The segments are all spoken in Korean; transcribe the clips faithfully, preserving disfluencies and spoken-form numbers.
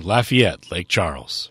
Lafayette, Lake Charles.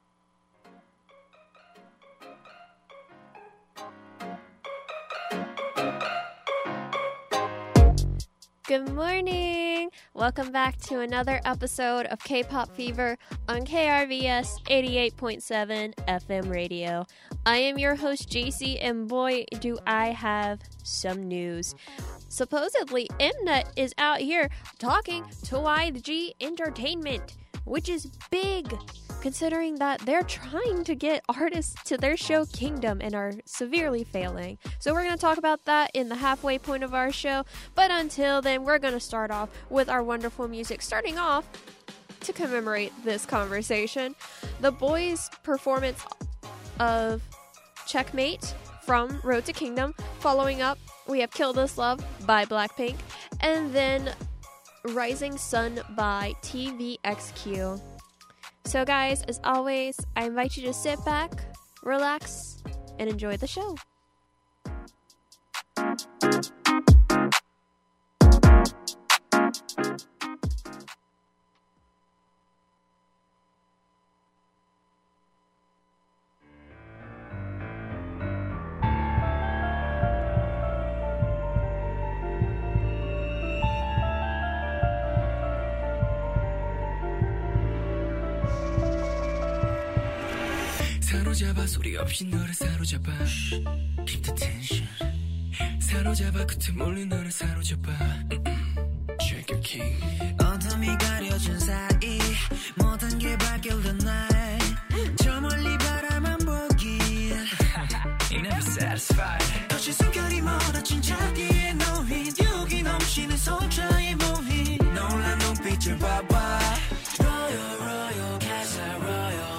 Good morning! Welcome back to another episode of K-Pop Fever on K R V S eighty-eight point seven F M radio. I am your host, J C, and boy, do I have some news. Supposedly, Mnet is out here talking to Y G Entertainment, which is big, considering that they're trying to get artists to their show Kingdom and are severely failing. So we're going to talk about that in the halfway point of our show. But until then, we're going to start off with our wonderful music. Starting off, to commemorate this conversation, the boys' performance of Checkmate from Road to Kingdom. Following up, we have Kill This Love by Blackpink. And then Rising Sun by T V X Q. So guys, as always, I invite you to sit back, relax, and enjoy the show. 사로잡아 소리 없이 너를 사로잡아 Keep the tension 사로잡아 끝에 몰린 너를 사로잡아 Check your king 어둠이 가려진 사이 모든 게 바뀌던 날 저 멀리 바라만 보기 You're never satisfied 거친 숨결이 멀어진 자리에 No hit 여기 넘치는 손자의 모임 놀란 눈빛을 봐봐 Royal Royal Casa Royal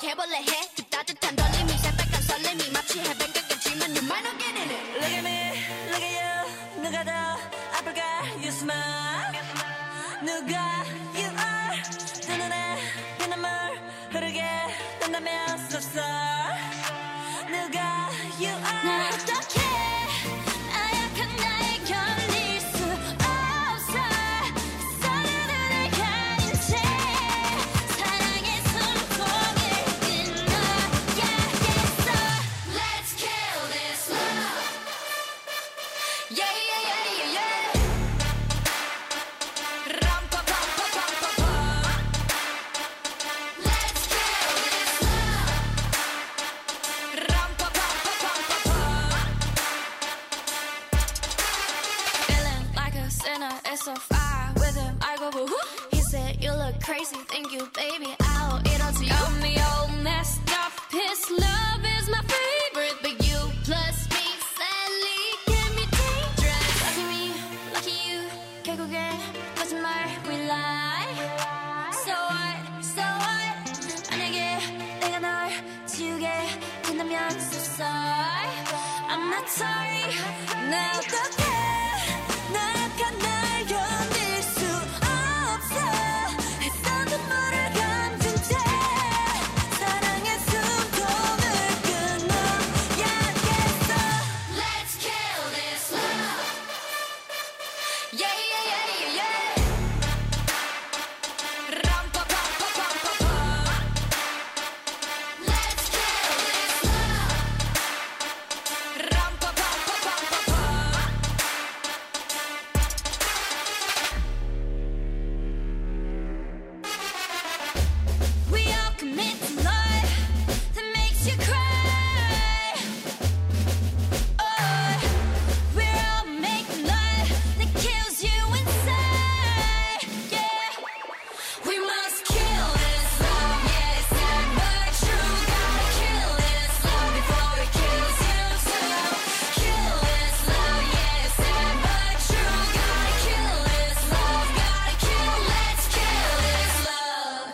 해볼래 해 그 따뜻한 떨림이 새빨간 설렘이 마치 해변 가깝지만 you might not get in it. Look at me, look at you. 누가 더 아플까? You smile. 누가 you are. 두 눈에 피눈물 흐르게 된다면 so sorry. 누가 you are. 나 어떡해 나약한 나에 견딜 수 없어. 서로를 가린 채 사랑의 숨통을 끊어야겠어. Let's kill this love. Yeah yeah yeah yeah yeah. 람파파파파파파. Let's kill this love. 람파파파파파파. Feeling like a sinner, it's so far with him. I go boo hoo. He said you look crazy, thank you, baby. I'll eat all to you. Got me all messed up. His love is my favorite, but you plus me sadly can be dangerous. Lucky me, lucky you. 결국엔 거짓말 we lie. So what, so what. 만약에 내가 널 지우게 된다면 so sorry. I'm not sorry. 나 어떡해 나약한 날 견딜 수 없어. 했던 눈물을 감춘 채 사랑의 숨통을 끊어야겠어. Let's kill this love. Yeah yeah yeah yeah yeah. 람파파파파파파. Let's kill this love. 람파파파파파파. We all commit to love that makes you cry. Oh, we're all making love that kills you inside. Yeah, we must kill this love. Yeah, it's sad but true. Gotta kill this love before it kills you too. Kill this love. Yeah, it's sad but true. Gotta kill this love. Gotta kill. Let's kill this love.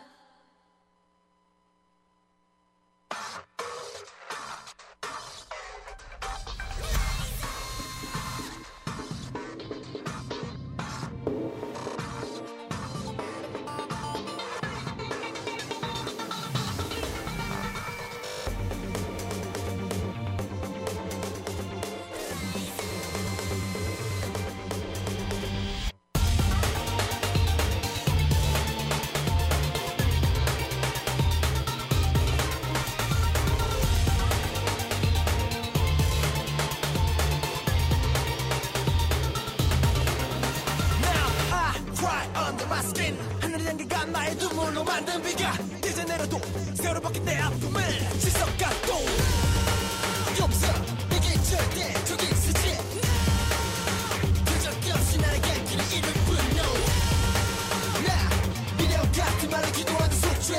Now I cry under my skin. 하늘이 향기가 나의 눈물로 만든 비가 이제 내려도 새로 바뀐 내 아픔을 지석가도 없어 내게 절대 저기 있으지. 그저 끝없이 나에게 길을 잃을 뿐 no. 나 미련 같은 말을 기도하는 속죄.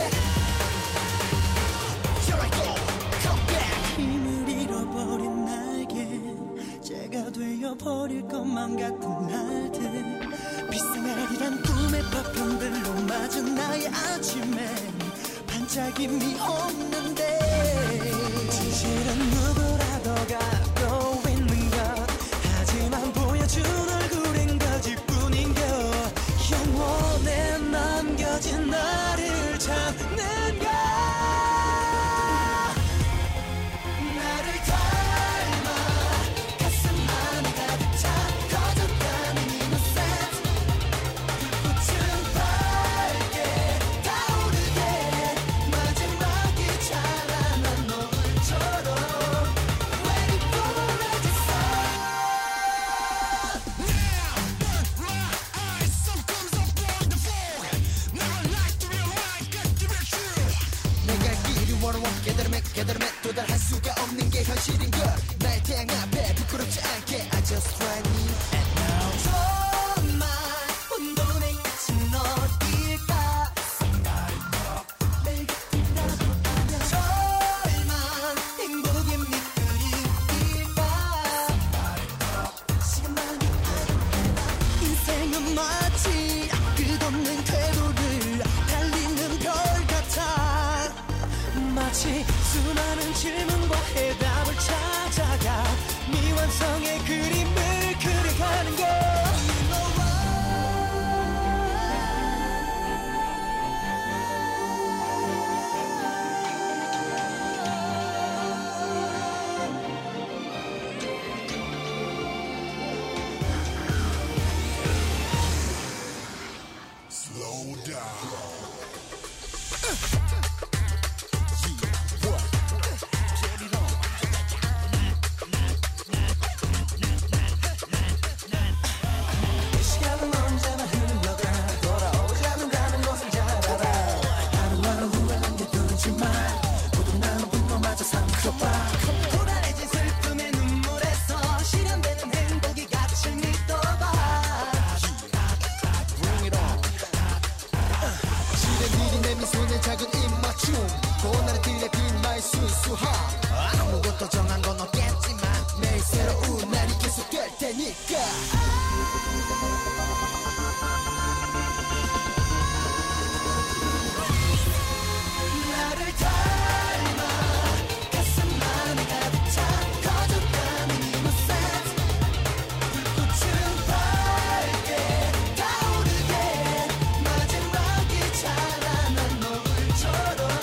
Here I go, come back. 힘을 잃어버린 나에게 죄가 되어버릴 것만 같은 날들. 비스날이란 꿈의 파편들로 맞은 나의 아침엔 반짝임이 없는데 진실은 누구라도 갖고 있는 것. 하지만 보여준 얼굴인 거짓뿐인 것. 영원에 남겨진 나를 찾는 것. 나를 닮아 가슴 안에 가득 차 커져가는 innocence. 불꽃은 밝게 타오르게 마지막이 찬란한 노을처럼 waiting for a desire. Now burn my eyes, some comes up on the floor. Never like the real life, get to be true. 내가 길이 원하원 깨달음에 깨달음에 도달할 수가 없는 게 현실인 걸. 나의 태양 앞에 부끄럽지 않게 I just try me and now. 정말 혼돈에 갇힌 어딜까. 내 곁이라도 아냐. 설마 행복의 밑그림일까. 시간만이 아니라 인생은 마치 끝없는 궤도를 달리는 별 같아. 수많은 질문과 해답을 찾아가 미완성의 그림을 그려가는 거 아무것도 정한 건 없겠지만 매일 새로운 날이 계속될 테니까 나를 닮아 가슴 안에 가득 찬 커져가는 innocence 불꽃은 밝게 타오르게 마지막이 찬란한 노을처럼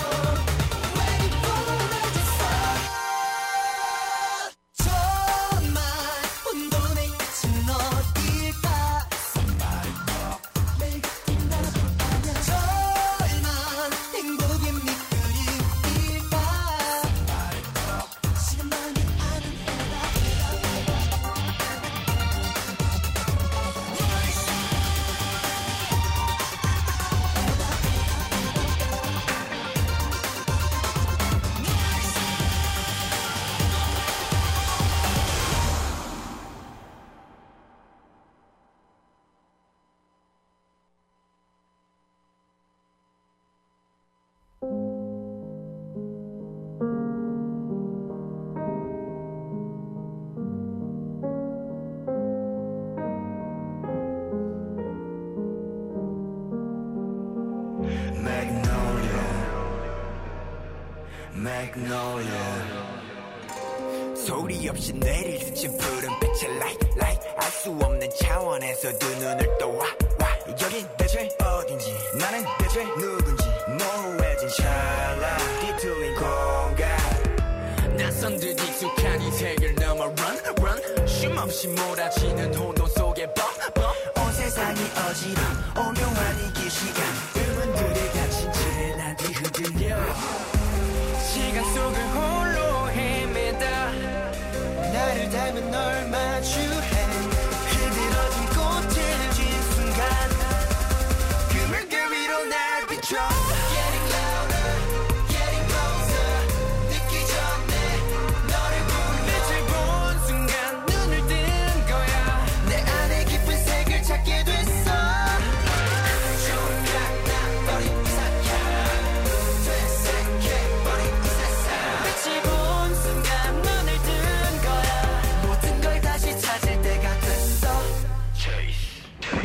소리 없이 내릴 스친 푸른 빛의 light light 알 수 없는 차원에서 두 눈을 떠와 와 여긴 대체 어딘지 나는 대체 누군지 모호해진 찰나 뒤틀린 공간 낯선 듯 익숙한 이 세계를 넘어 run run 쉼없이 몰아치는 혼돈 속에 bump bump 온 세상이 어지러운 오묘한 이 기시간 의문들이 갇힌 채 난 뒤흔들려 시간 속을 홀로 헤매다 나를 닮은 널 마주해 흐드러진 꽃을 쥔 순간 그 물결 위로 날 비춰 Getting louder, getting closer 늦기 전에 너를 부르 빛을 본 순간 눈을 뜬 거야 내 안에 깊은 색을 찾게 됐어 조각나버린 이 사냥 되새겨버린 이 세상 빛을 본 순간 눈을 뜬 거야 모든 걸 다시 찾을 때가 됐어 Chase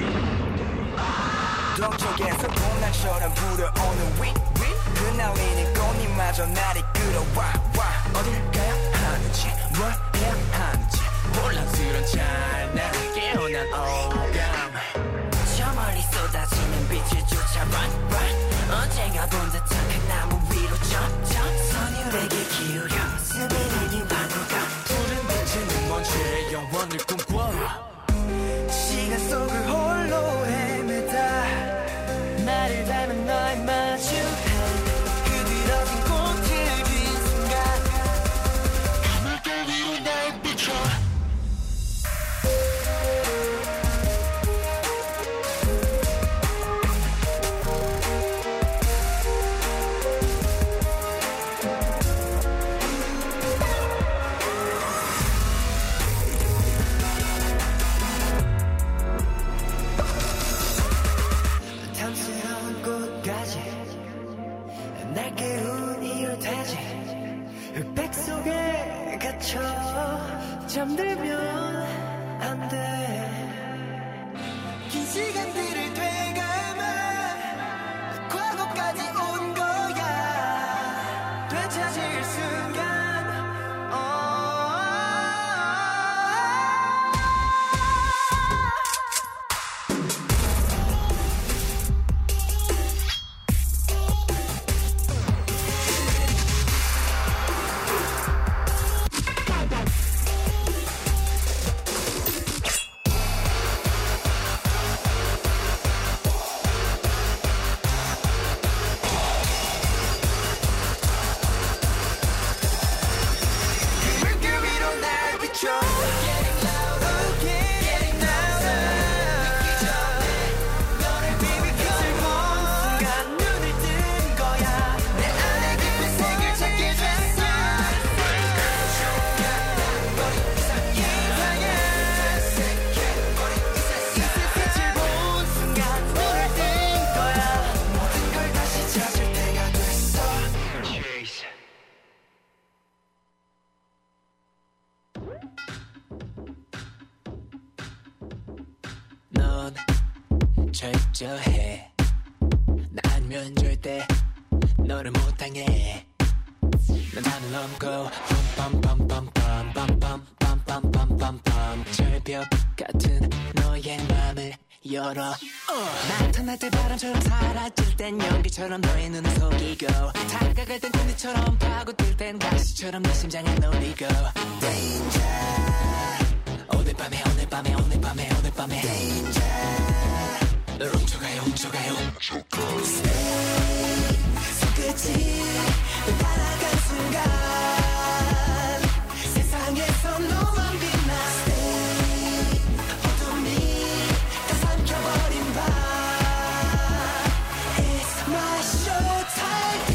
동쪽에서 봄날처럼 불어오는 위, 위 흩날리는 꽃잎마저 날 이끌어와 와 어딜 가야 하는지 뭘 해야 하는지 혼란스런 찰나 깨어난 오감 저 멀리 쏟아지는 빛을 쫓아 run run 언젠가 본 듯한 그 나무 위로 jump jump 선율에게 기울여 스며드는 방울감 푸른 빛은 먼 죄의 영원을 꿈꿔 시간 속을 홀로 헤매다 나를 닮은 널 마주해 흐드러진 꽃을 쥔 순간 그 물결 위로 날 비춰 넌 철저해 나 아니면 절대 너를 못 당해 난 하늘 넘고 빰빰빰빰빰빰빰빰빰빰빰빰 절벽 같은 너의 맘을 열어 uh. 나타날 때 바람처럼 사라질 땐 연기처럼 너의 눈을 속이고 다가갈 땐 군대처럼 파고들 땐 가시처럼 내 심장을 놀리고 Danger 오늘 밤에 오늘 밤에 오늘 밤에 오늘 밤에 Danger 널 훔쳐가요 훔쳐가요 Stay 손끝이 널 따라간 순간 세상에서 너만 빛나 Stay 어둠이 다 삼켜버린 밤 It's my show time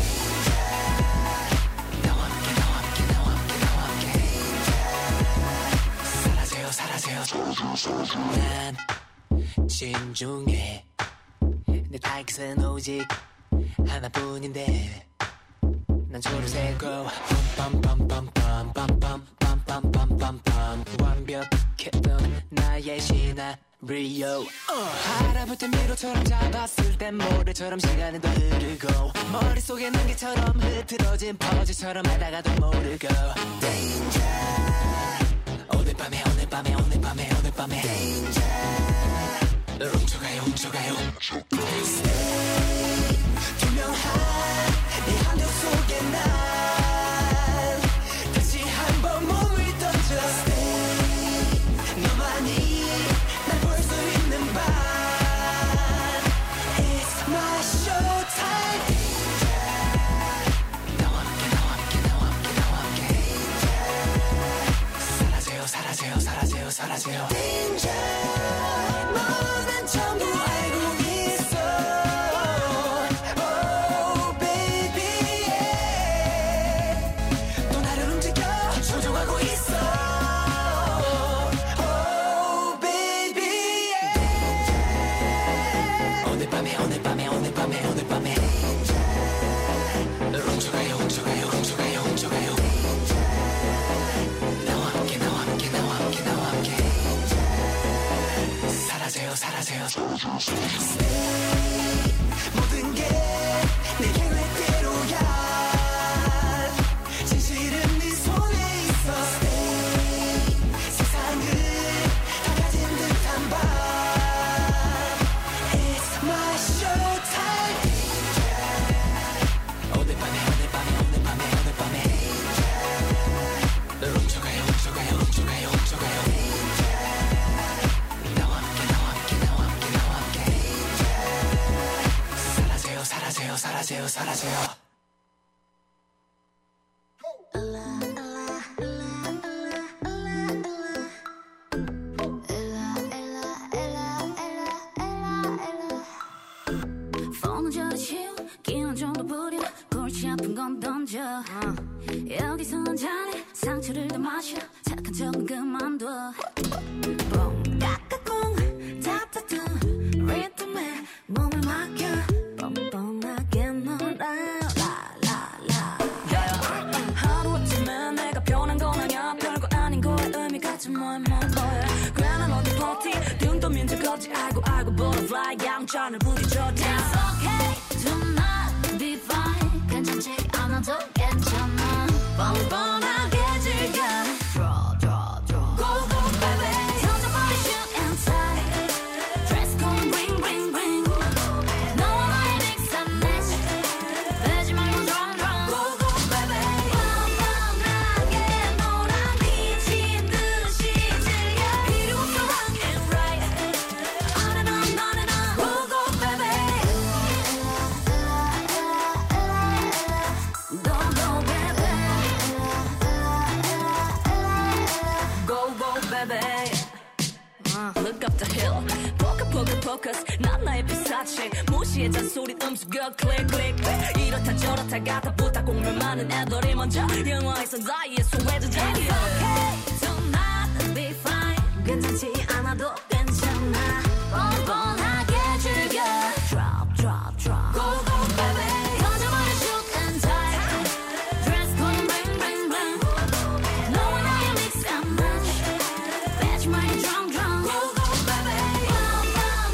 나와 함께 나와 함께 나와 함께 나와 함께 사라져요 사라져요 난 진중해 내 타깃은 오직 하나뿐인데 난 조를 세고 빰빰빰빰빰빰빰빰빰빰빰 완벽했던 나의 시나리오 알아볼 땐 미로처럼 잡았을 땐 모래처럼 시간은 더 흐르고 머릿속에 난개처럼 흐트러진 퍼즐처럼 하다가도 모르고 Danger 오늘 밤에 오늘 밤에 오늘 밤에 오늘 밤에 Danger 널 훔쳐가요 훔쳐가요 Stay 투명한 네 한눈 속에 난 다시 한번 몸을 던져 Stay 너만이 날 볼 수 있는 밤 It's my show time 나와 함께 나와 함께 나와 함께 나와 함께 사라져요 사라져요 사라져요 사라져요 Danger 모든 전부 알고 있어 Oh baby yeah. 또 나를 움직여 조종하고 있어 Oh baby yeah. 오늘 밤에 오늘 밤에 오늘 밤에 오늘 밤에 널 훔쳐가요 훔쳐가요 훔쳐가요 훔쳐가요 나와 함께 나와 함께 나와 함께 나와 함께 사라져요 사라져요 Stay 모든 게 내 계획대로야 진실은 네 손에 있어 Stay 세상을 다 가진 듯한 밤 It's my show time 오늘 밤에 오늘 밤에 오늘 밤에 오늘 밤에 널 훔쳐가요 훔쳐가요 훔쳐가요 훔쳐가요 나와 함께 나와 함께 나와 함께 나와 함께 사라져요 사라져요 사라져요 사라져요 폰은 저리치우 기운 정도 부려 골치 아픈 건 던져 여기선 잘해 상처를 더 마셔 착한 척은 그만둬 뻥 깎아꿍 답답한 리듬에 몸을 맡겨 뻔뻔하게 놀아 라라라 하루아침에 내가 변한 건 아냐 별거 아닌 거에 의미 같은 뭐에 뭐 보여 괜한 어디 퍼티 등 떠민 적 없지 알고 알고 butterfly 양천을 부딪혀 It's okay tonight be fine 괜찮지 않아도 괜찮아 뻔뻔하게 즐겨 Draw draw draw Go go baby 던져버린 shoot and tie Dress code ring ring ring 너와 나의 mix and match 빼지 말고 drum drum Go go baby 뻔뻔하게 놀아 미친 듯이 즐겨 필요 없어 wrong and right On and on on and on Go go baby Go go baby Go go baby uh, Look up the hill Focus focus focus 난 나의 피사체 무시해 잔소리 음수겨 click click 이렇다 저렇다 가다 부탁 공면 많은 애들이 먼저 영화에선 나의 소외주자 It's okay tonight be fine 괜찮지 않아도 괜찮아 뻔뻔하게 즐겨 Drop drop drop Go go baby 던져버린 shoot and tie Dress code bling bling bling 너와 나의 mix and match 빼지 말고 drum drum Go go baby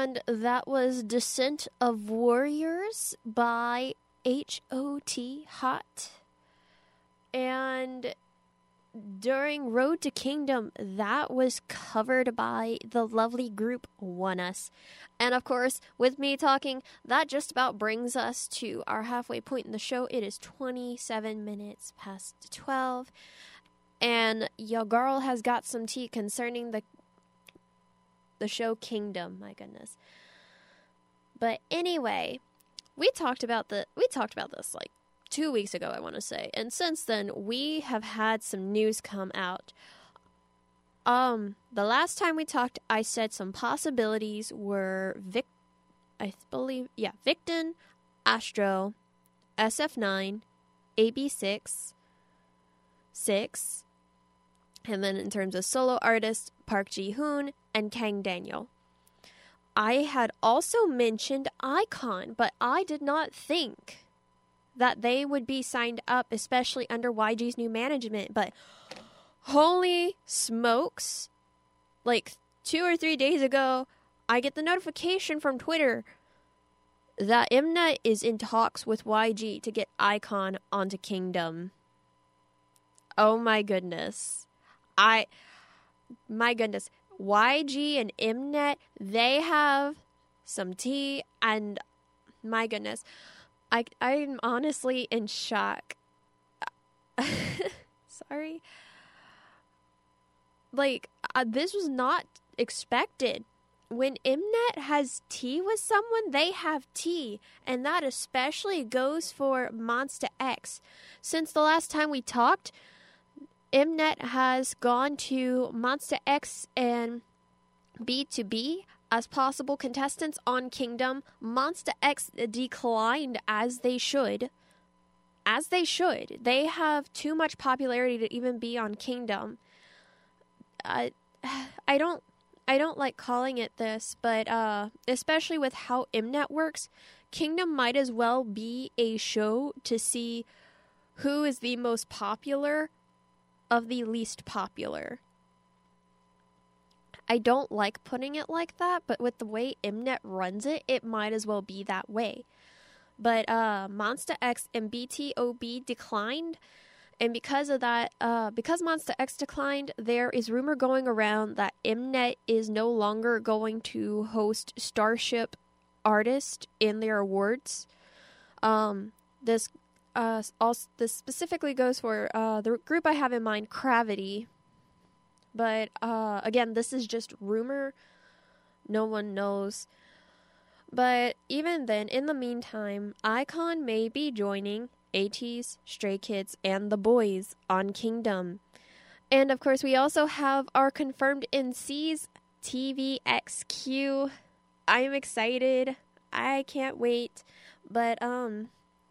And that was Descent of Warriors by H O T Hot. And during Road to Kingdom, that was covered by the lovely group ONEUS. And of course, with me talking, that just about brings us to our halfway point in the show. It is twenty-seven minutes past twelve. And your girl has got some tea concerning the the show Kingdom. My goodness. But anyway, we talked about the we talked about this like two weeks ago, I want to say. And since then, we have had some news come out. Um, the last time we talked, I said some possibilities were Vic, I believe, yeah, Victon, Astro, S F nine, A B six, six, and then in terms of solo artists, Park Ji-hoon and Kang Daniel. I had also mentioned iKON, but I did not think that they would be signed up, especially under Y G's new management. But holy smokes, like two or three days ago, I get the notification from Twitter that Mnet is in talks with Y G to get iKON onto Kingdom. Oh my goodness. I, my goodness. Y G and Mnet, they have some tea, and my goodness. I, I'm honestly in shock. Sorry. Like, uh, this was not expected. When Mnet has tea with someone, they have tea. And that especially goes for Monsta X. Since the last time we talked, Mnet has gone to Monsta X and B two B as possible contestants on Kingdom. Monsta X declined, as they should. As they should. They have too much popularity to even be on Kingdom. I, I don't, I don't like calling it this, but uh, especially with how Mnet works, Kingdom might as well be a show to see who is the most popular of the least popular. I don't like putting it like that, but with the way Mnet runs it, it might as well be that way. But uh, Monsta X and B T O B declined, and because of that, uh, because Monsta X declined, there is rumor going around that Mnet is no longer going to host Starship Artist in their awards. Um, this uh, also this specifically goes for uh, the group I have in mind, Gravity. But, uh, again, this is just rumor. No one knows. But even then, in the meantime, iKON may be joining ATEEZ, Stray Kids, and The Boys on Kingdom. And, of course, we also have our confirmed M Cs, T V X Q. I'm excited. I can't wait. But, um,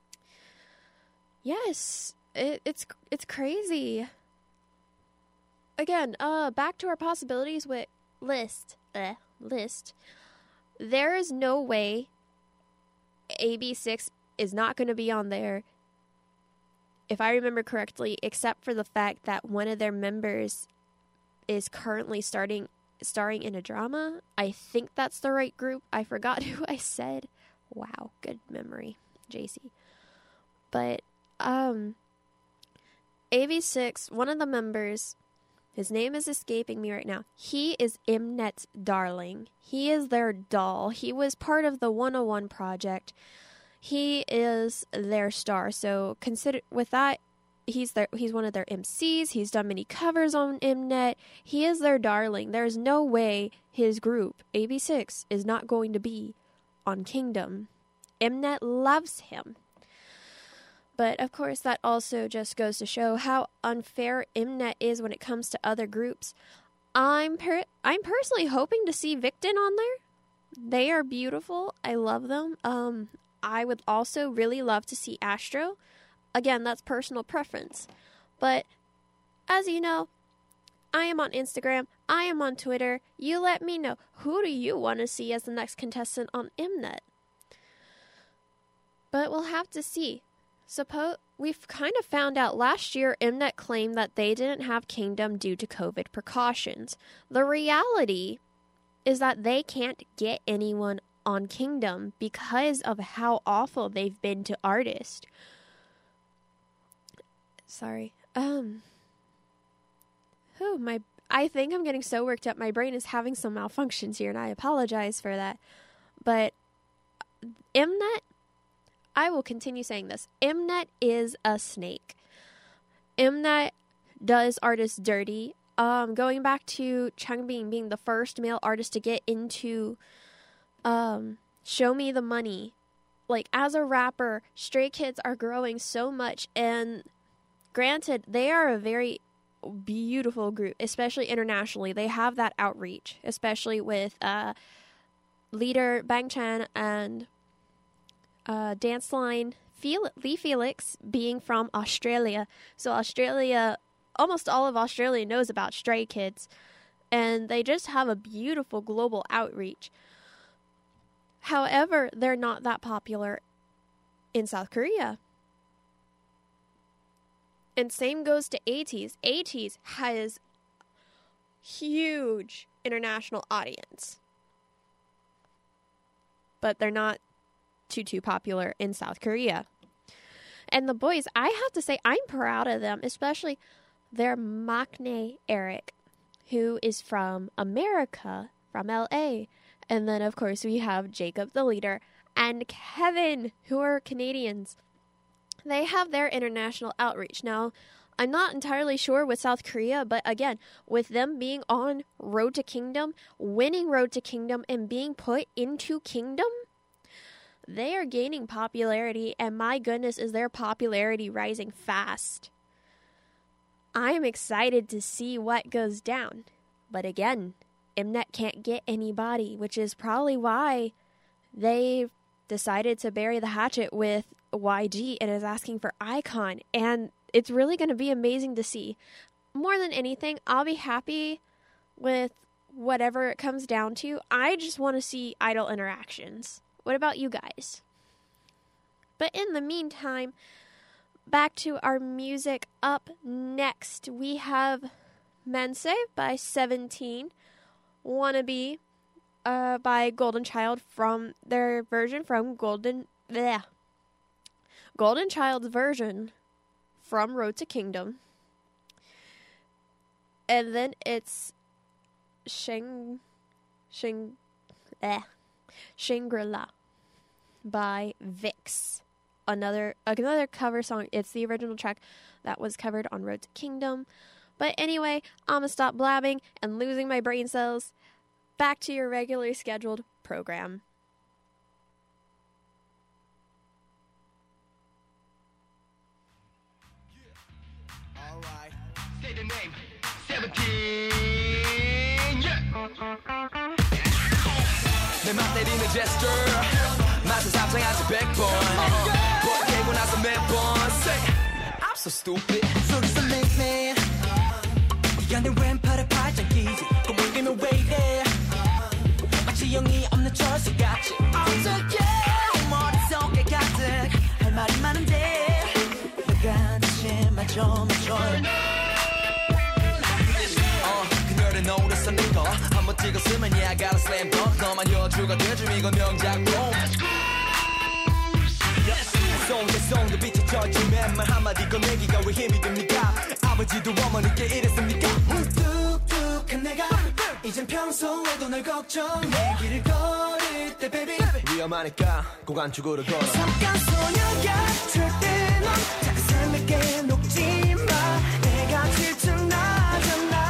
yes, it, it's it's crazy. Again, uh, back to our possibilities with list. Uh, list. There is no way A B six is not going to be on there, if I remember correctly, except for the fact that one of their members is currently starting starring in a drama. I think that's the right group. I forgot who I said. Wow, good memory, J C. But, um, A B six, one of the members, his name is escaping me right now. He is Mnet's darling. He is their doll. He was part of the one oh one project. He is their star. So consider with that, he's their he's one of their M Cs. He's done many covers on Mnet. He is their darling. There's no way his group, A B six, is not going to be on Kingdom. Mnet loves him. But, of course, that also just goes to show how unfair Mnet is when it comes to other groups. I'm per- I'm personally hoping to see Victon on there. They are beautiful. I love them. Um, I would also really love to see Astro. Again, that's personal preference. But, as you know, I am on Instagram. I am on Twitter. You let me know. Who do you want to see as the next contestant on Mnet? But we'll have to see. Suppose we've kind of found out last year Mnet claimed that they didn't have Kingdom due to COVID precautions. The reality is that they can't get anyone on Kingdom because of how awful they've been to artists. Sorry. Um. Oh, my. I think I'm getting so worked up. My brain is having some malfunctions here, and I apologize for that. But Mnet, I will continue saying this. Mnet is a snake. Mnet does artists dirty. Um, going back to Changbin being the first male artist to get into um, Show Me the Money. Like, as a rapper, Stray Kids are growing so much, and granted, they are a very beautiful group, especially internationally. They have that outreach, especially with uh, leader Bang Chan and uh, dance line Fel- Lee Felix being from Australia. So Australia, almost all of Australia knows about Stray Kids, and they just have a beautiful global outreach. However, they're not that popular in South Korea. And same goes to ATEEZ. ATEEZ has huge international audience. But they're not too, too popular in South Korea. And the boys, I have to say, I'm proud of them, especially their maknae Eric, who is from America, from L A. And then, of course, we have Jacob, the leader, and Kevin, who are Canadians. They have their international outreach. Now, I'm not entirely sure with South Korea, but again, with them being on Road to Kingdom, winning Road to Kingdom, and being put into Kingdom, they are gaining popularity, and my goodness, is their popularity rising fast. I am excited to see what goes down. But again, Mnet can't get anybody, which is probably why they decided to bury the hatchet with Y G and is asking for iKON. And it's really going to be amazing to see. More than anything, I'll be happy with whatever it comes down to. I just want to see idol interactions. What about you guys? But in the meantime, back to our music. Up next, we have Mense by Seventeen, Wannabe uh, by Golden Child from their version from Golden... Bleh. Golden Child's version from Road to Kingdom. And then it's Shang... Shang... Eh. Shangri-La by Vix. Another another cover song. It's the original track that was covered on Road to Kingdom. But anyway, I'm gonna stop blabbing and losing my brain cells. Back to your regularly scheduled program. All right. Say the name. seventeen. Yeah. 내 맘 때리는 제스처 맛을 상상하지 백 번 보이고 나서 매번 Say I'm so stupid 속에서 make me 네가 내 왼팔에 팔짱 끼지 꼬물리면 왜 이래 마치 영이 없는 철수같이 어떡해 머릿속에 가득 할 말이 많은데 내가 대신 맞춰 맞춰 그녀를 노렸어 네거 한번 찍었으면 yeah I got a slam dunk 너만 여주가 돼줌 이건 명작품 송대송도 빛이 젖힌 맨말 한마디 꺼내기가 왜 힘이 듭니까 아버지도 어머니께 이랬습니까 뚝뚝한 내가 이젠 평소에도 널 걱정해 길을 걸을 때 baby 위험하니까 꼭 안쪽으로 걸어 잠깐 소녀야 절대 넌 작은 삶에게 녹지 마 내가 질투나잖아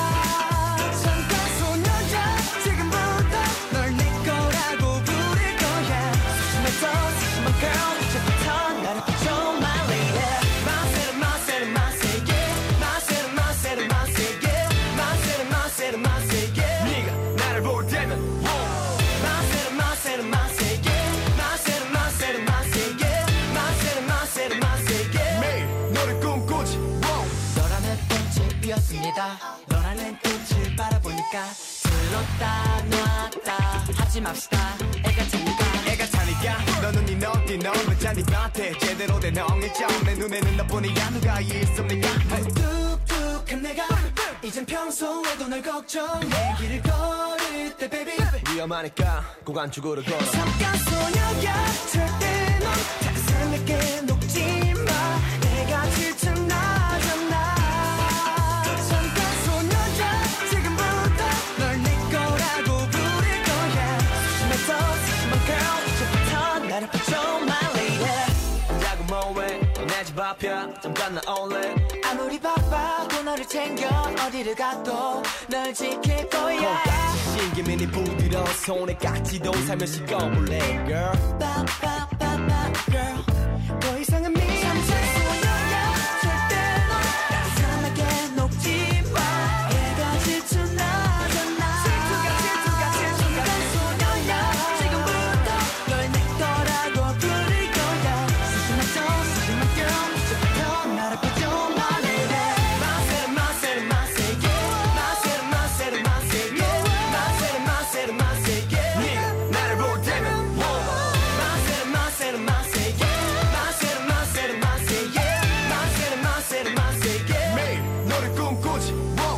너라는 꽃을 바라보니까 들렀다 놨다 하지 맙시다 애가 차니까 애가 차니까 너는 이 너디 너무 잔디밭에 제대로 된 엉일점 내 눈에는 너뿐이야 누가 있습니까 뚝뚝한 내가 이젠 평소에도 널 걱정해 길을 걸을 때 baby 위험하니까 꼭 안쪽으로 걸어 잠깐 소녀야 절대 넌 다른 내게 녹지 마 내가 질투 나잖아 잠깐 소녀야 지금부터 널 내 거라고 부를 거야 소심해서 소심한 girl 이제부터 나를 봐줘 my lady 자꾸 뭐해 내 집 앞이야 잠깐 나올래 아무리 바빠도 너를 챙겨 어디를 가도 널 지킬 거야 콩깍지 신기민이 부드러운 손에 깍지도 살며시 꺼볼래 girl 빠빠빠빠 girl 더 이상은 미안 소녀야 절대 넌 다른 사람에게 녹지 마 얘가 질투 나잖아 질투가 질투가 질투가 소녀야 지금부터 널 내 거라고 부를 거야 소심하죠 소심한 girl 이제부터 나를 봐줘 my lady 마세르 마세르 마세게 마세르 마세르 마세게 마세르 마세르 마세게 네 나를 볼 때면 마세르 마세르 마세게 마세르 마세르 마세게 마세르 마세르 마세게 매일 너를 꿈꾸지 wow.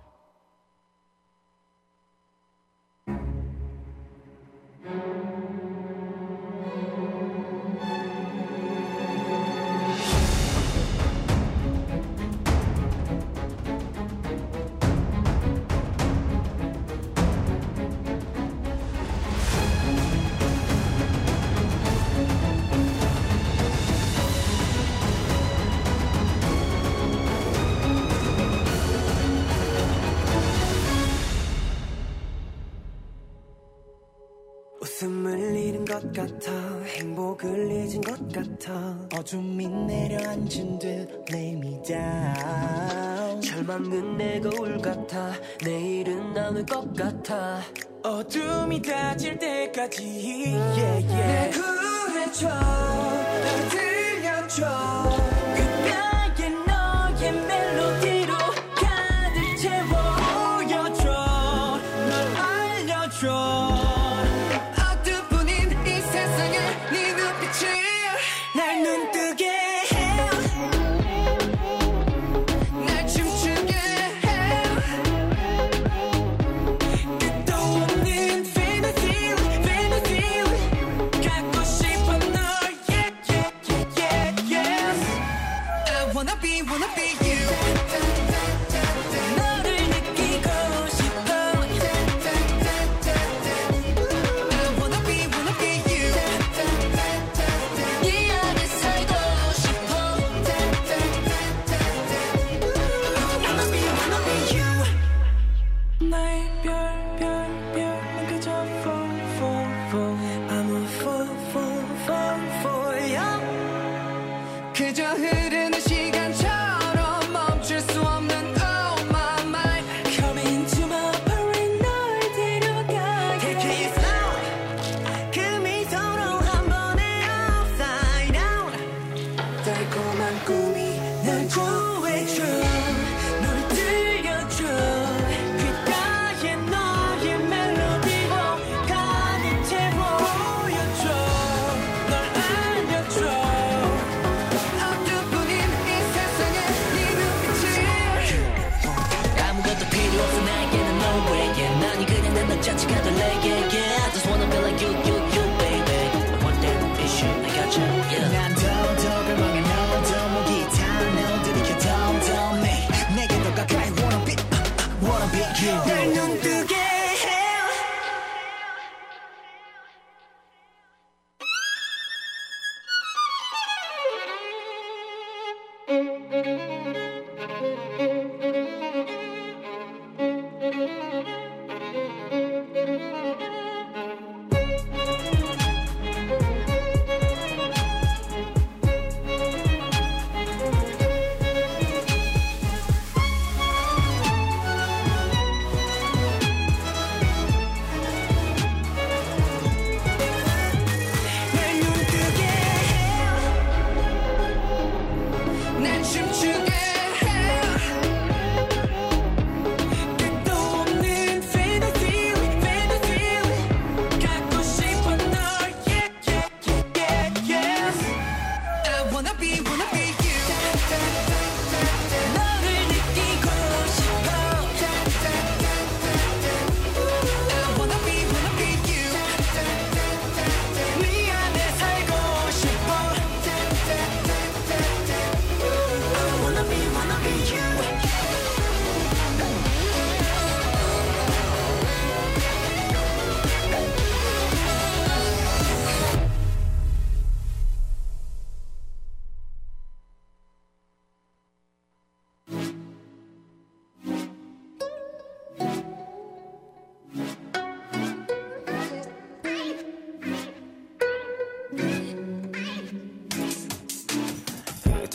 웃음을 잃은 것 같아 행복을 잊은 것 같아 어둠이 내려앉은 듯 lay me down 절망은 내 거울 같아 내일은 남을 것 같아 어둠이 닫힐 때까지 yeah, yeah. 날 구해줘 날 들려줘 귓가에 너의 멜로디로 가득 채워 보여줘 널 알려줘 어두뿐인 이 세상에 네 눈빛이 날 눈뜨게 해 날 춤추게 해 끝도 없는 fantasy fantasy 갖고 싶어 널 yeah yeah yeah yeah yes I wanna be wanna be you 너를 느끼고 싶어 I wanna be wanna be you 네 안에 살고 싶어 I wanna be wanna be you 나의 별, 별, 별, 난 그저 fall, fall, fall I'm a fall, fall, fall for you 그저 흐르는 시간처럼 멈출 수 없는 oh my mind Come into my parade 널 데려가게 Take it slow 그 미소로 한 번에 upside down 달콤한 꿈이 날 구해줘 널 들려줘 귓가에 너의 멜로디로 가득 채워 보여줘 널 알려줘 어두뿐인 이 세상에 네 눈빛이 아무것도 필요 없어 나에게는 no way yeah. 난이 그냥 내 너 자체가 될래 yeah, yeah. I just wanna be like you you you baby I want that issue I got you yeah. 난 더더 갈망해 너더 목이 타 널 들이켜 덤덤 내 내게 더 가까이 wanna be wanna be you 날 눈뜨게 해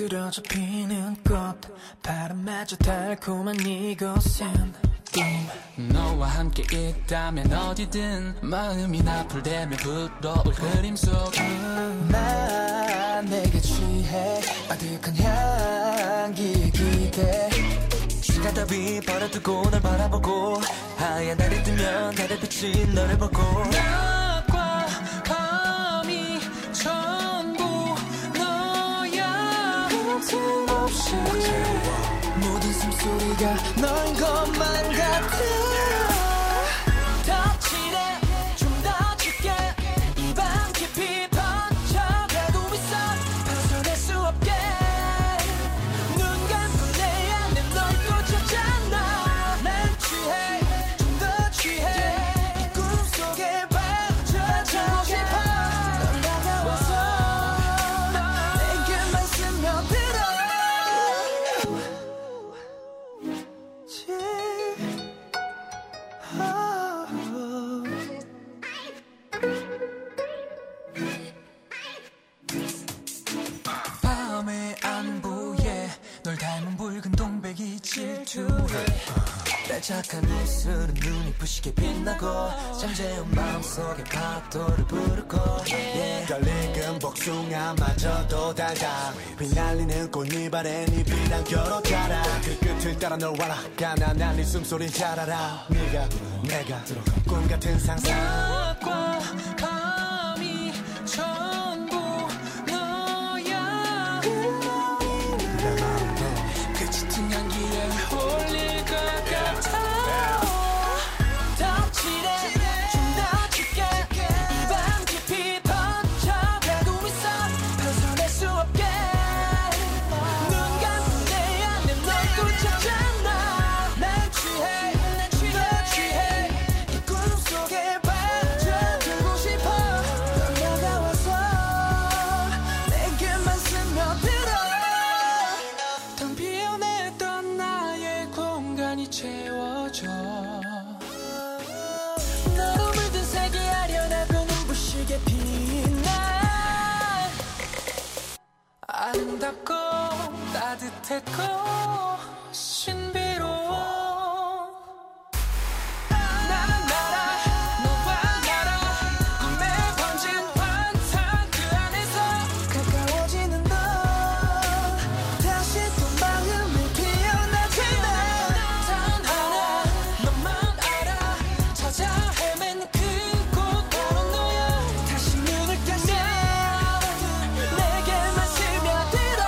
쓰러져 피는 꽃 바람마저 달콤한 이곳은 꿈 너와 함께 있다면 어디든 마음이 나풀대면 불어올 그림 속 난 내게 취해 아득한 향기에 기대 시간 따위 버려두고 널 바라보고 하얀 달이 뜨면 달의 빛이 너를 보고 낮과 밤이 전부 너야 틈없이 모든 숨소리가 너인 것만 같아 더 칠해 좀 더 짙게 이 밤 깊이 번져가고 있어 벗어날 수 없게 눈 감고 내 안에 널 꽂혔잖아 난 취해 좀 더 취해 이 꿈속에 빠져들고 싶어 넌 다가와서 내게만 스며들어 밤의 안부에 널 닮은 붉은 동백이 질투해 내 착한 입술은 눈이 부시게 빛나고 잠재운 마음속에 파도를 부르고 yeah. 걸리는 복숭아마저도 달다 휘날리는 꽃잎 아래 네 빛난 결혼 자라 그 끝을 따라 널 와라 가난한 네 숨소리 잘 알아 네가 내가 꿈 같은 상상 낮과 밤이 전부 너야 그 짙은 향기에 홀릴 것 같아 더 칠해 좀 더 짙게 이 밤 깊이 번져가고 있어 벗어날 수 없게 눈 감고 내 안에 널 꽂혔잖아 난 취해 더 취해 이 꿈속에 빠져들고 싶어 넌 다가와서 내게만 스며들어 텅 비어냈던 나의 공간이 채워져 너로 물든 색이 아련하고 눈부시게 빛나 아름답고 따뜻했고 신비로워 나는 나라 너와 나라 꿈에 번진 환상 그 안에서 가까워지는 너 다시 또 마음이 피어나잖아 단 하나 너만 알아 찾아 헤맨 그곳 바로 너야 다시 눈을 뜨면 내게만 스며들어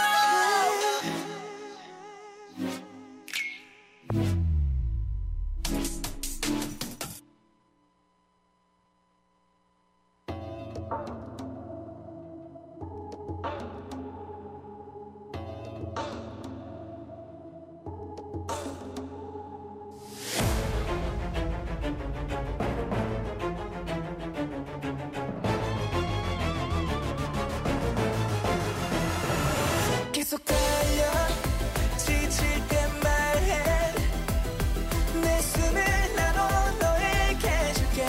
계속 달려 지칠 땐 말해 내 숨을 나눠 너에게 줄게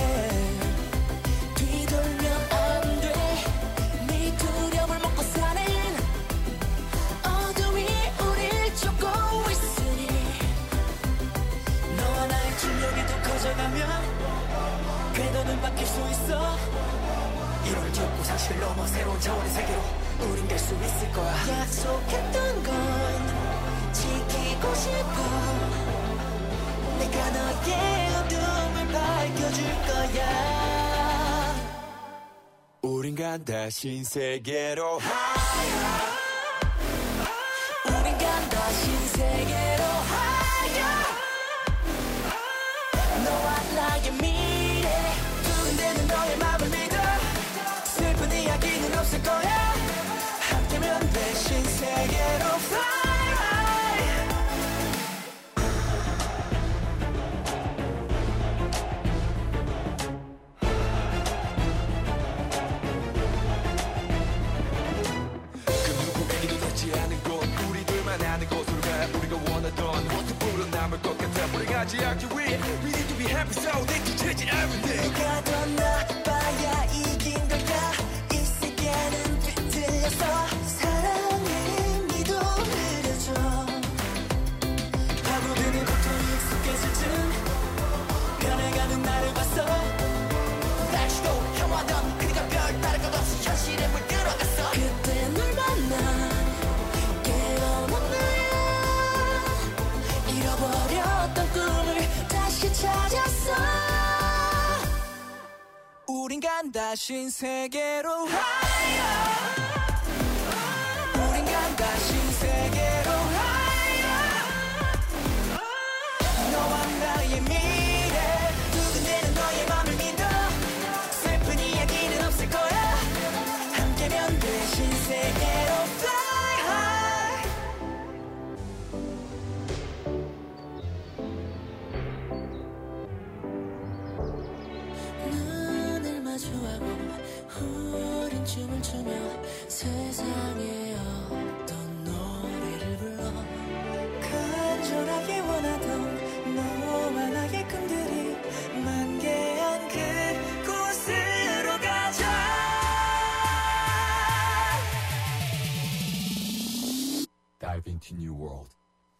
뒤돌면 안돼네 두려움을 먹고 사는 어둠이 우릴 쫓고 있으니 너와 나의 중력이 더 커져가면 궤도는 바뀔 수 있어 이를 딛고 상실을 넘어 새로운 차원의 세계로 우린 갈 수 있을 거야 약속했던 건 지키고 싶어 내가 너의 어둠을 밝혀줄 거야 우린 간다 신세계로 우린 간다 신세계로 너와 나의 미래 두근대는 너의 맘을 믿어 슬픈 이야기는 없을 거야 함께면 돼 신세계로 fly high 그 누구에게도 닿지 않은 곳 우리들만 아는 곳으로 가 우리가 원하던 모습으로 남을 것 같아 불행하지 않기 위해 We need to be happy so need to change everything 누가 더 나빠야 이긴 걸까 이 세계는 뒤틀려서 사랑해 시름을 들어갔어 그때 널 만나 깨어난 나야 잃어버렸던 꿈을 다시 찾았어 우린 간다 신세계로 higher 우린 간다 신세계로 higher 너와 나의 미래 두근대는 너의 맘을 믿어 슬픈 이야기는 없을 거야 함께면 돼 신세계로 fly high 눈을 마주하고 우린 춤을 추며 세상에 어떤 노래를 불러 간절하게 원하던 너와 나의 꿈들이 만개한 그곳으로 가자 Dive into new world.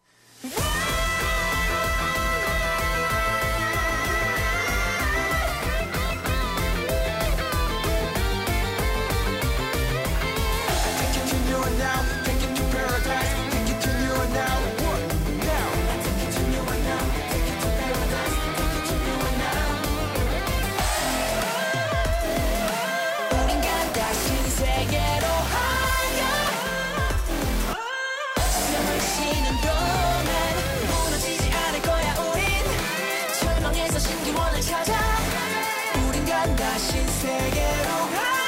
우린 간다 신세계로 higher 숨을 쉬는 동안 무너지지 않을 거야 우린 절망에서 신기원을 찾아 우린 간다 신세계로 higher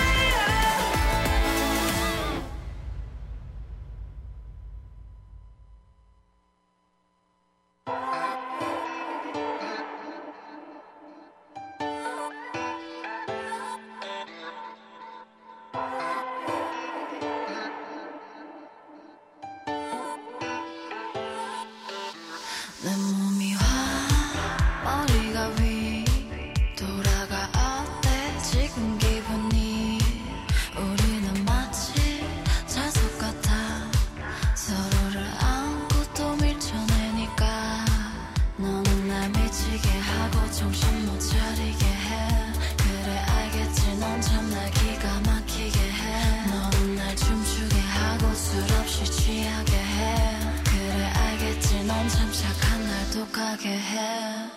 내 몸이 화 머리가 위 돌아가 어때 지금 기분이 우리는 마치 자석 같아 서로를 안고 또 밀쳐내니까 너는 날 미치게 하고 정신 못 차리게 해 그래 알겠지 넌 참 날 기가 막히게 해 너는 날 춤추게 하고 술 없이 취하게 해 그래 알겠지 넌 참 착한 날 독하게 해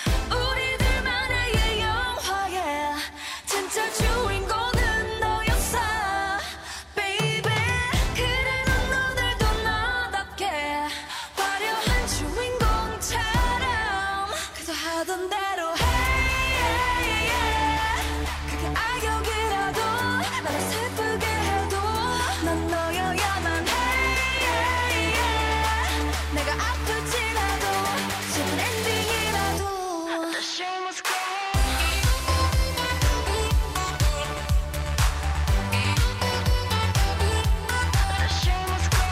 우리들만의 영화에 진짜 주인공은 너였어 baby 그래 넌 오늘도 너답게 화려한 주인공처럼 그저 하던 대로 hey 그게 악역이라도 나를 슬프게 해도 넌 너여야만 해 내가 아플지라도 슬픈 엔딩이라도 The show must go The show must go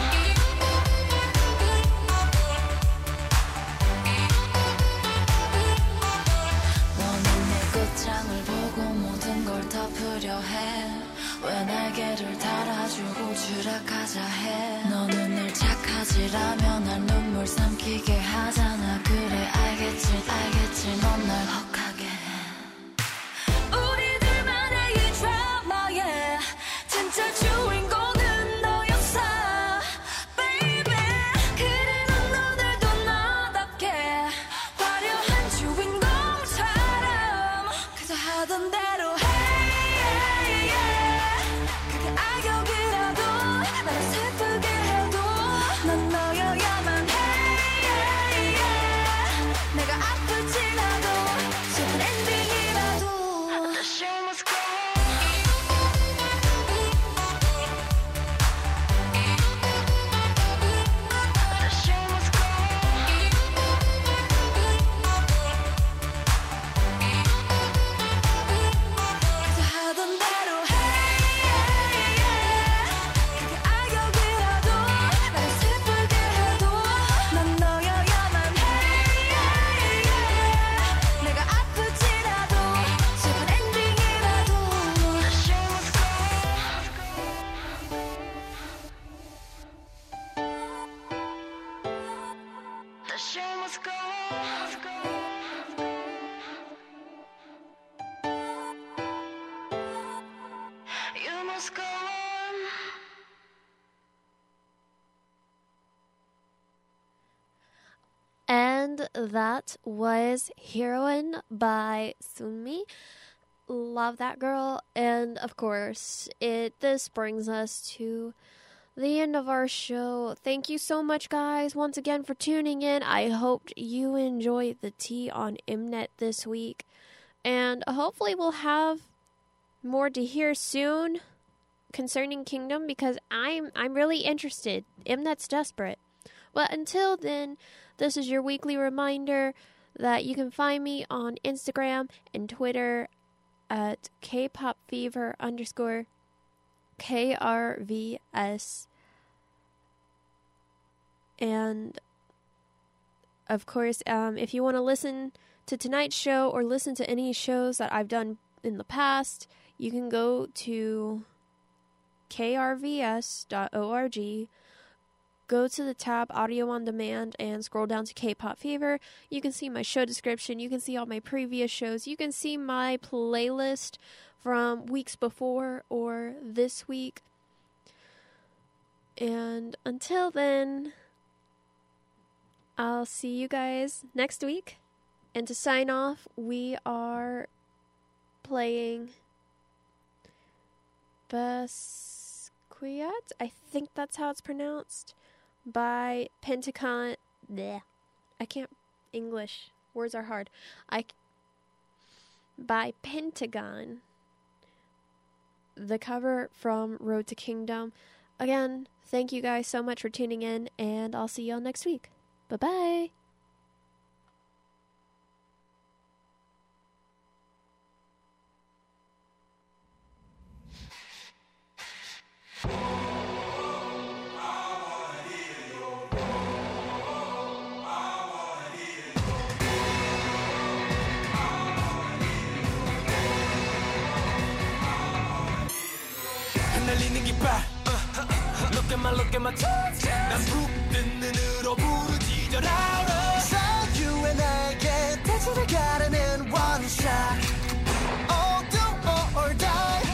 너는 내 끝장을 보고 모든 걸 덮으려 해 왜 날개를 달아주고 추락하자 해 너는 늘 착하지라면 날 눈물 삼키게 하잖아 그래 알겠지 알겠지 넌 날 혹하게 해 우리들만의 이 드라마에 진짜 주인공은 너였어 baby 그래 넌 오늘도 너답게 화려한 주인공처럼 그저 하던 대로 hey 그게 악역이라도 나를 슬프게 해도 넌 너여야만 해 내가 아플지라도 슬픈 엔딩이라도 The show must go The show must go 그저 하던 대로 hey 그게 악역이라도 나를 슬프게 해도 넌 너여야만 해 내가 아플지라도 슬픈 엔딩이라도 The show must go The show must go You And that was Heroine by Sunmi. Love that girl. And of course, it this brings us to the end of our show. Thank you so much, guys, once again for tuning in. I hope you enjoyed the tea on Mnet this week. And hopefully we'll have more to hear soon concerning Kingdom, because I'm I'm really interested. Mnet's desperate. But until then, this is your weekly reminder that you can find me on Instagram and Twitter at kpopfever underscore K R V S. And of course, um, if you want to listen to tonight's show or listen to any shows that I've done in the past, you can go to k r v s dot org, go to the tab Audio on Demand, and scroll down to K-Pop Fever. You can see my show description. You can see all my previous shows. You can see my playlist from weeks before or this week. And until then, I'll see you guys next week. And to sign off, we are playing Basquiat, I think that's how it's pronounced, by Pentagon. Bleh. I can't English. Words are hard. I by Pentagon. The cover from Road to Kingdom. Again, thank you guys so much for tuning in, and I'll see y'all next week. Bye-bye. 흩날리는 깃발 Look at my look at my touch 난 북뜬 눈으로 부르짖어라 자유의 나에게 대지를 가르는 one shot All do or die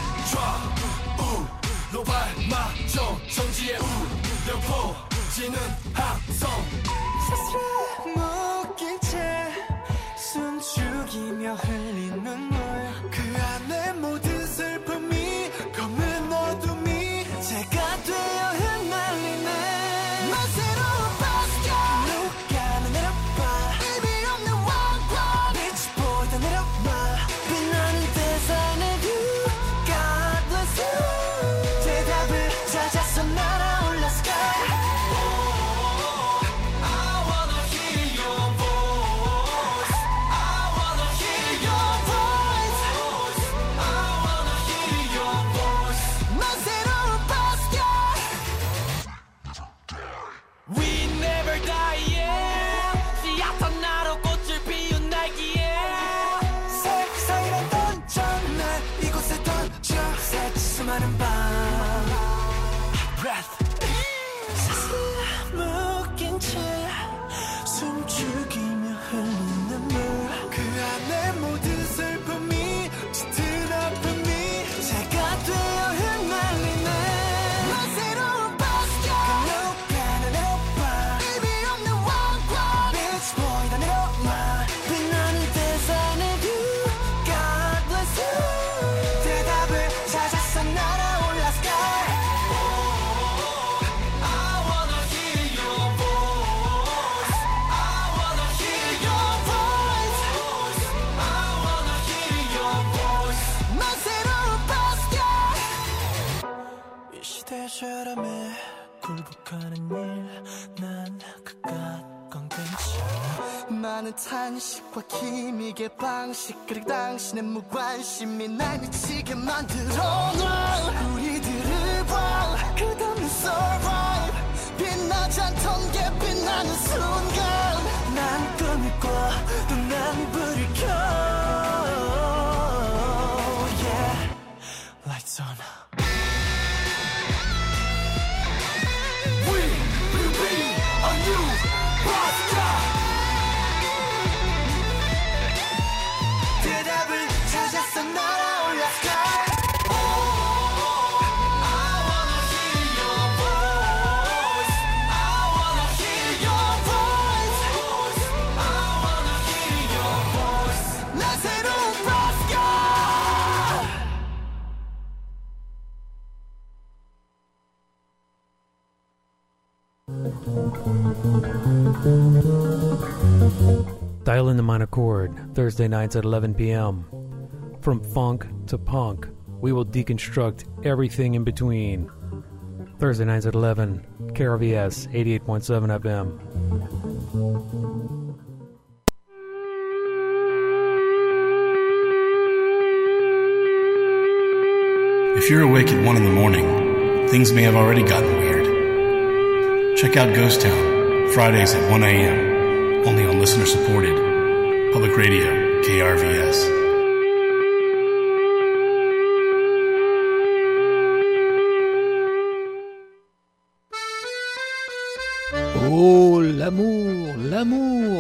좌우로 발맞춰 정지의 우려 퍼지는 함성 스스로 묶인 채 숨죽이며 흘린 눈물 그 안에 모든 슬픔이 검은 어둠이 제가 되어 흩날리네 난 새로운 바스켓 누가 나 내려봐 의미 없는 왕관 빛이 보이다 내려봐 빛나는 대산의 view God bless you 대답을 찾아서 날아올라 sky 수많은 밤 Breath 스스로 묶인 채 숨죽이며 흘린 눈물 그 안에 모든 슬픔이 짙은 아픔이 제가 되어 흩날리네 난 새로운 바스켓 그 누가 나 내려봐 의미 없는 왕관 빛이 보이다 내려와 빛나는 대산의 view God bless you 대답을 찾아서 날아올라 sky I wanna hear your voice I wanna hear your voice I wanna hear your voice 난 새로운 basket 이 시대처럼에 굴복하는 일 난 그깟 건 괜찮아 많은 탄식과 기믹의 방식 그리고 당신의 무관심이 날 미치게 만들어 놔 우리들을 봐 끝없는 survive 빛나지 않던 게 빛나는 순간 난 꿈을 꿔 또 난 불을 켜 Yeah Lights on We will be a new Basquiat 대답을 찾아서 날아올라 sky I wanna hear your voice I wanna hear your voice I Dial in the minor chord, Thursday nights at eleven p.m. From funk to punk, we will deconstruct everything in between. Thursday nights at eleven, K R V S eighty-eight point seven F M. If you're awake at one in the morning, things may have already gotten weird. Check out Ghost Town, Fridays at one a.m., only on listener-supported Public Radio, K R V S. Oh, l'amour, l'amour